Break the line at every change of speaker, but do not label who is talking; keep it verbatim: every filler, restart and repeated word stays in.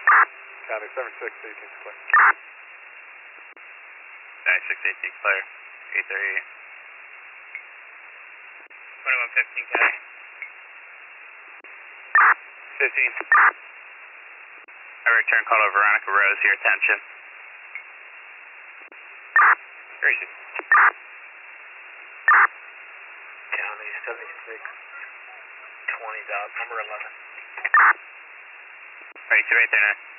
County seven six eighteen clear.
nine six eighteen clear. eight thirty-eight. twenty-one fifteen K. fifteen. I return call to Veronica Rose, your attention. Where is she?
County seventy-six twenty dot number eleven.
Right, she's right there now.